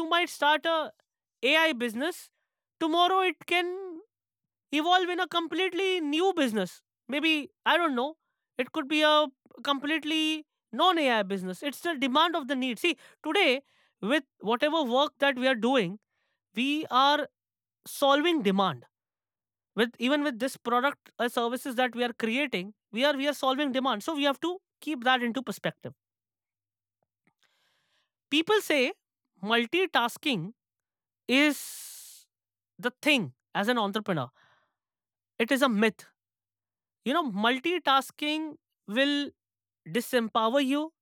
might start a AI business. Tomorrow it can evolve in a completely new business. Maybe, I don't know, it could be a completely non AI business. It's the demand of the need. See, today, with whatever work that we are doing, we are solving demand. With even with this product or services that we are creating, we are solving demand. So we have to keep that into perspective. People say multitasking is the thing as an entrepreneur. It is a myth. Multitasking will disempower you.